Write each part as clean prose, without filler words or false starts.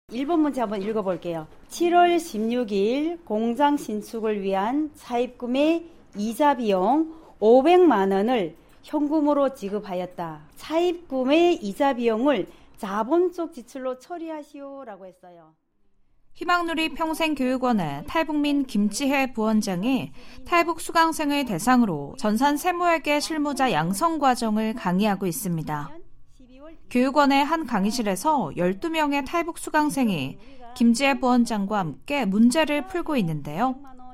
1번 문제 한번 읽어볼게요. 7월 16일 공장 신축을 위한 차입금의 이자 비용 500만 원을 현금으로 지급하였다. 차입금의 이자 비용을 자본적 지출로 처리하시오라고 했어요. 희망누리 평생교육원의 탈북민 김지혜 부원장이 탈북 수강생을 대상으로 전산 세무회계 실무자 양성 과정을 강의하고 있습니다. 교육원의 한 강의실에서 12명의 탈북 수강생이 김지혜 부원장과 함께 문제를 풀고 있는데요.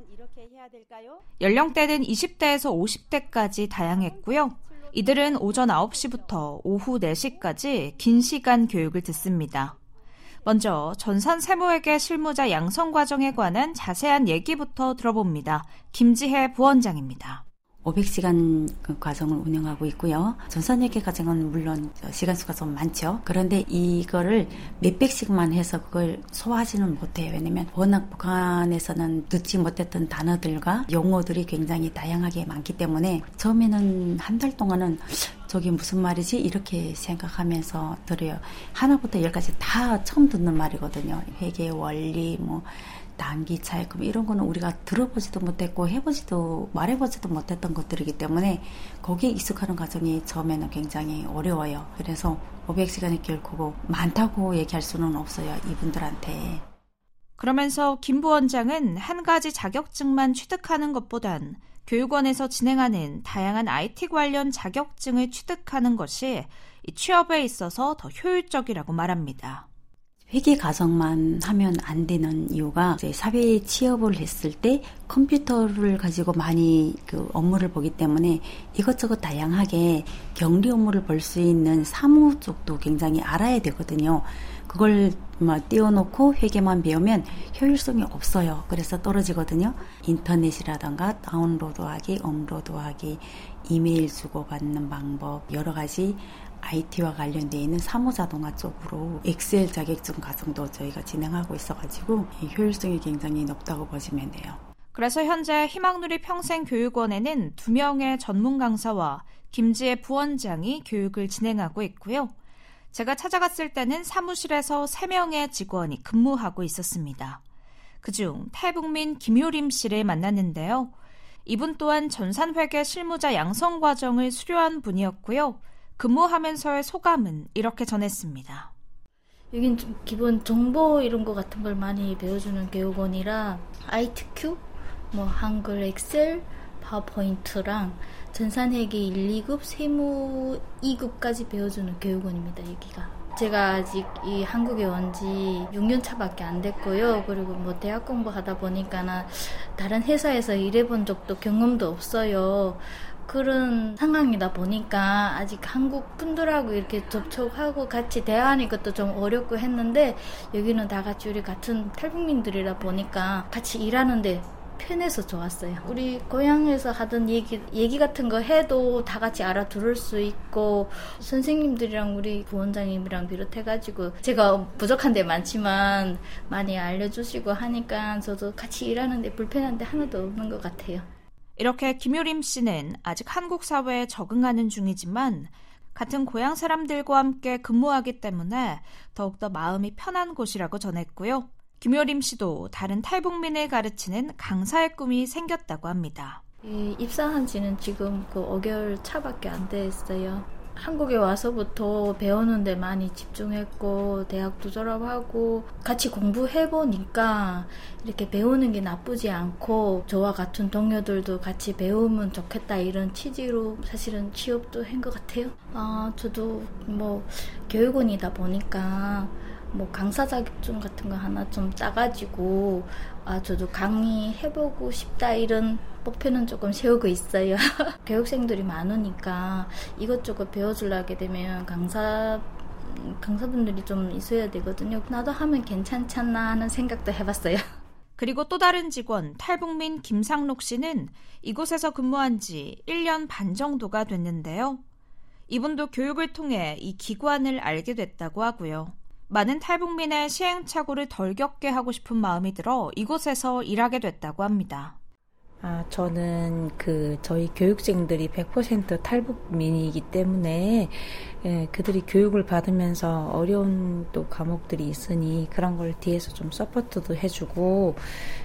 연령대는 20대에서 50대까지 다양했고요. 이들은 오전 9시부터 오후 4시까지 긴 시간 교육을 듣습니다. 먼저 전산 세무회계 실무자 양성 과정에 관한 자세한 얘기부터 들어봅니다. 김지혜 부원장입니다. 500시간 과정을 운영하고 있고요. 전산회계 과정은 물론 시간 수가 좀 많죠. 그런데 이거를 몇백씩만 해서 그걸 소화하지는 못해요. 왜냐면 워낙 북한에서는 듣지 못했던 단어들과 용어들이 굉장히 다양하게 많기 때문에 처음에는 한 달 동안은 저게 무슨 말이지? 이렇게 생각하면서 들어요. 하나부터 열까지 다 처음 듣는 말이거든요. 회계, 원리, 단기 차익금 이런 거는 우리가 들어보지도 못했고 해보지도 말해보지도 못했던 것들이기 때문에 거기에 익숙하는 과정이 처음에는 굉장히 어려워요. 그래서 500시간이 결코 많다고 얘기할 수는 없어요. 이분들한테. 그러면서 김 부원장은 한 가지 자격증만 취득하는 것보단 교육원에서 진행하는 다양한 IT 관련 자격증을 취득하는 것이 취업에 있어서 더 효율적이라고 말합니다. 회계 과정만 하면 안 되는 이유가 이제 사회에 취업을 했을 때 컴퓨터를 가지고 많이 업무를 보기 때문에 이것저것 다양하게 경리 업무를 볼 수 있는 사무 쪽도 굉장히 알아야 되거든요. 그걸 띄워놓고 회계만 배우면 효율성이 없어요. 그래서 떨어지거든요. 인터넷이라던가 다운로드하기, 업로드하기, 이메일 주고받는 방법, 여러 가지 IT와 관련되어 있는 사무자동화 쪽으로 엑셀 자격증 과정도 저희가 진행하고 있어가지고 효율성이 굉장히 높다고 보시면 돼요. 그래서 현재 희망누리 평생교육원에는 2명의 전문 강사와 김지혜 부원장이 교육을 진행하고 있고요. 제가 찾아갔을 때는 사무실에서 3명의 직원이 근무하고 있었습니다. 그중 탈북민 김효림 씨를 만났는데요. 이분 또한 전산회계 실무자 양성 과정을 수료한 분이었고요. 근무하면서의 소감은 이렇게 전했습니다. 여긴 좀 기본 정보 이런 거 같은 걸 많이 배워주는 교육원이라 ITQ, 한글, 엑셀, 파워포인트랑 전산회계 1, 2급, 세무 2급까지 배워주는 교육원입니다. 여기가. 제가 아직 이 한국에 온 지 6년 차밖에 안 됐고요. 그리고 대학 공부하다 보니까 다른 회사에서 일해본 적도 경험도 없어요. 그런 상황이다 보니까 아직 한국 분들하고 이렇게 접촉하고 같이 대화하는 것도 좀 어렵고 했는데 여기는 다 같이 우리 같은 탈북민들이라 보니까 같이 일하는데 편해서 좋았어요. 우리 고향에서 하던 얘기 같은 거 해도 다 같이 알아들을 수 있고 선생님들이랑 우리 부원장님이랑 비롯해가지고 제가 부족한 데 많지만 많이 알려주시고 하니까 저도 같이 일하는데 불편한 데 하나도 없는 것 같아요. 이렇게 김효림 씨는 아직 한국 사회에 적응하는 중이지만 같은 고향 사람들과 함께 근무하기 때문에 더욱더 마음이 편한 곳이라고 전했고요. 김효림 씨도 다른 탈북민을 가르치는 강사의 꿈이 생겼다고 합니다. 입사한 지는 지금 5개월 차밖에 안 됐어요. 한국에 와서부터 배우는 데 많이 집중했고 대학도 졸업하고 같이 공부해보니까 이렇게 배우는 게 나쁘지 않고 저와 같은 동료들도 같이 배우면 좋겠다 이런 취지로 사실은 취업도 한 것 같아요. 저도 교육원이다 보니까 강사 자격증 같은 거 하나 좀 따가지고 저도 강의해보고 싶다 이런 목표는 조금 세우고 있어요. 교육생들이 많으니까 이것저것 배워주려게 되면 강사분들이 좀 있어야 되거든요. 나도 하면 괜찮잖아 하는 생각도 해봤어요. 그리고 또 다른 직원 탈북민 김상록 씨는 이곳에서 근무한 지 1년 반 정도가 됐는데요. 이분도 교육을 통해 이 기관을 알게 됐다고 하고요. 많은 탈북민의 시행착오를 덜 겪게 하고 싶은 마음이 들어 이곳에서 일하게 됐다고 합니다. 저는 저희 교육생들이 100% 탈북민이기 때문에 그들이 교육을 받으면서 어려운 또 과목들이 있으니 그런 걸 뒤에서 좀 서포트도 해주고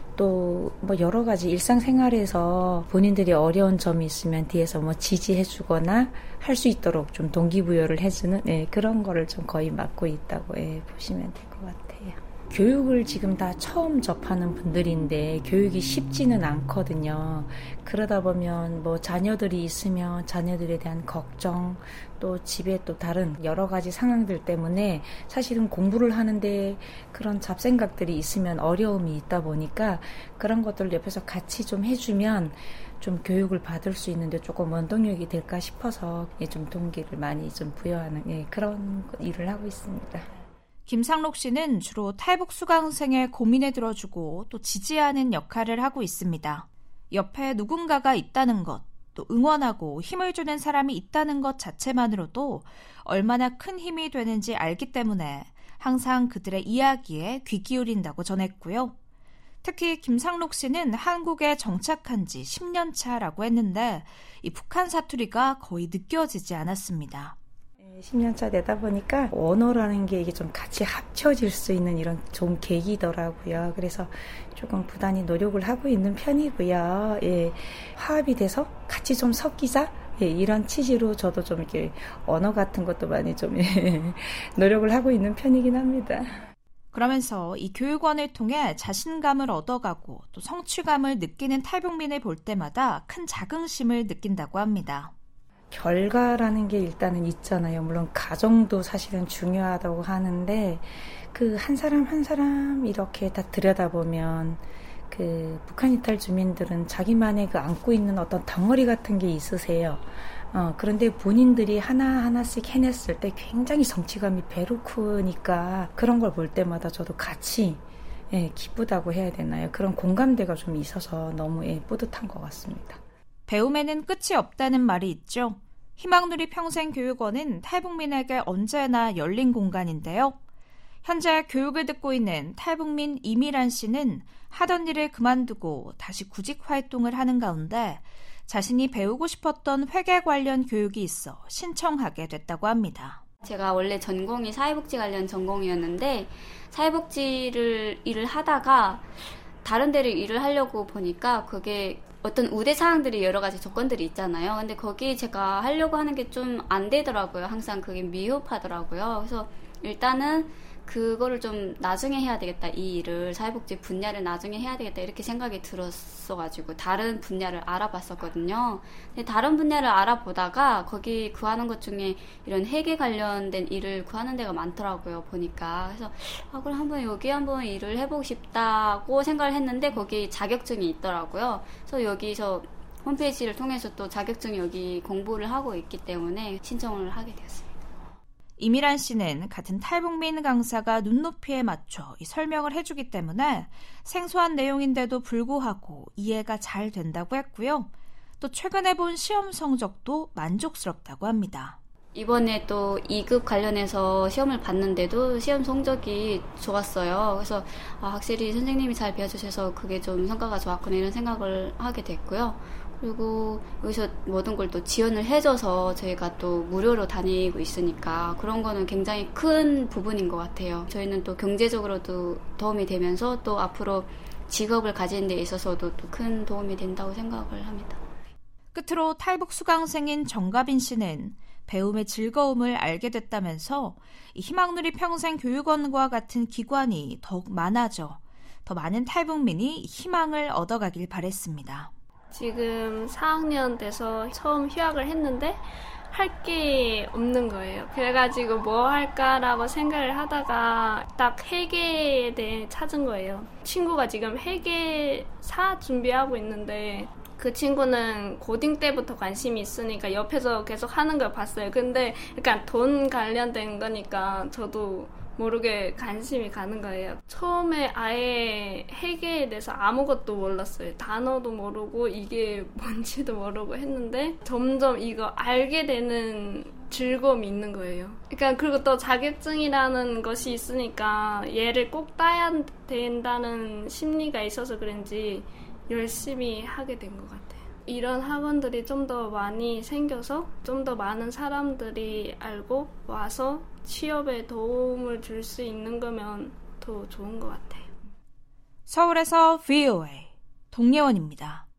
또 뭐 여러 가지 일상생활에서 본인들이 어려운 점이 있으면 뒤에서 뭐 지지해주거나 할 수 있도록 좀 동기부여를 해주는 그런 거를 좀 거의 맡고 있다고 보시면 될 것 같아요. 교육을 지금 다 처음 접하는 분들인데 교육이 쉽지는 않거든요. 그러다 보면 뭐 자녀들이 있으면 자녀들에 대한 걱정, 또 집에 또 다른 여러 가지 상황들 때문에 사실은 공부를 하는데 그런 잡생각들이 있으면 어려움이 있다 보니까 그런 것들 옆에서 같이 좀 해주면 좀 교육을 받을 수 있는데 조금 원동력이 될까 싶어서 좀 동기를 많이 좀 부여하는 그런 일을 하고 있습니다. 김상록 씨는 주로 탈북 수강생의 고민에 들어주고 또 지지하는 역할을 하고 있습니다. 옆에 누군가가 있다는 것, 또 응원하고 힘을 주는 사람이 있다는 것 자체만으로도 얼마나 큰 힘이 되는지 알기 때문에 항상 그들의 이야기에 귀 기울인다고 전했고요. 특히 김상록 씨는 한국에 정착한 지 10년 차라고 했는데 이 북한 사투리가 거의 느껴지지 않았습니다. 10년 차 되다 보니까 언어라는 게 이게 좀 같이 합쳐질 수 있는 이런 좋은 계기더라고요. 그래서 조금 부단히 노력을 하고 있는 편이고요. 화합이 돼서 같이 좀 섞이자. 이런 취지로 저도 좀 이렇게 언어 같은 것도 많이 좀 노력을 하고 있는 편이긴 합니다. 그러면서 이 교육원을 통해 자신감을 얻어가고 또 성취감을 느끼는 탈북민을 볼 때마다 큰 자긍심을 느낀다고 합니다. 결과라는 게 일단은 있잖아요. 물론 가정도 사실은 중요하다고 하는데 한 사람 한 사람 이렇게 다 들여다보면 북한 이탈 주민들은 자기만의 안고 있는 어떤 덩어리 같은 게 있으세요. 그런데 본인들이 하나하나씩 해냈을 때 굉장히 성취감이 배로 크니까 그런 걸 볼 때마다 저도 같이 기쁘다고 해야 되나요? 그런 공감대가 좀 있어서 너무 뿌듯한 것 같습니다. 배움에는 끝이 없다는 말이 있죠. 희망누리 평생교육원은 탈북민에게 언제나 열린 공간인데요. 현재 교육을 듣고 있는 탈북민 이미란 씨는 하던 일을 그만두고 다시 구직 활동을 하는 가운데 자신이 배우고 싶었던 회계 관련 교육이 있어 신청하게 됐다고 합니다. 제가 원래 전공이 사회복지 관련 전공이었는데 사회복지를 일을 하다가 다른 데를 일을 하려고 보니까 그게 어떤 우대 사항들이 여러 가지 조건들이 있잖아요. 근데 거기 제가 하려고 하는 게 좀 안 되더라고요. 항상 그게 미흡하더라고요. 그래서 일단은 그거를 좀 나중에 해야 되겠다. 이 일을 사회복지 분야를 나중에 해야 되겠다. 이렇게 생각이 들었어가지고 다른 분야를 알아봤었거든요. 근데 다른 분야를 알아보다가 거기 구하는 것 중에 이런 회계 관련된 일을 구하는 데가 많더라고요. 보니까. 그래서 그럼 여기 한번 일을 해보고 싶다고 생각을 했는데 거기 자격증이 있더라고요. 그래서 여기서 홈페이지를 통해서 또 자격증 여기 공부를 하고 있기 때문에 신청을 하게 되었습니다. 이미란 씨는 같은 탈북민 강사가 눈높이에 맞춰 이 설명을 해주기 때문에 생소한 내용인데도 불구하고 이해가 잘 된다고 했고요. 또 최근에 본 시험 성적도 만족스럽다고 합니다. 이번에 또 2급 관련해서 시험을 봤는데도 시험 성적이 좋았어요. 그래서 확실히 선생님이 잘 배워주셔서 그게 좀 성과가 좋았구나 이런 생각을 하게 됐고요. 그리고 여기서 모든 걸 또 지원을 해줘서 저희가 또 무료로 다니고 있으니까 그런 거는 굉장히 큰 부분인 것 같아요. 저희는 또 경제적으로도 도움이 되면서 또 앞으로 직업을 가지는 데 있어서도 또 큰 도움이 된다고 생각을 합니다. 끝으로 탈북 수강생인 정가빈 씨는 배움의 즐거움을 알게 됐다면서 이 희망누리 평생교육원과 같은 기관이 더욱 많아져 더 많은 탈북민이 희망을 얻어가길 바랬습니다. 지금 4학년 돼서 처음 휴학을 했는데 할 게 없는 거예요. 그래가지고 뭐 할까라고 생각을 하다가 딱 회계에 대해 찾은 거예요. 친구가 지금 회계사 준비하고 있는데 그 친구는 고딩 때부터 관심이 있으니까 옆에서 계속 하는 걸 봤어요. 근데 약간 돈 관련된 거니까 저도 모르게 관심이 가는 거예요. 처음에 아예 회계에 대해서 아무것도 몰랐어요. 단어도 모르고 이게 뭔지도 모르고 했는데 점점 이거 알게 되는 즐거움이 있는 거예요. 그러니까 그리고 또 자격증이라는 것이 있으니까 얘를 꼭 따야 된다는 심리가 있어서 그런지 열심히 하게 된 것 같아요. 이런 학원들이 좀 더 많이 생겨서 좀 더 많은 사람들이 알고 와서 취업에 도움을 줄 수 있는 거면 더 좋은 것 같아요. 서울에서 VOA 동예원입니다.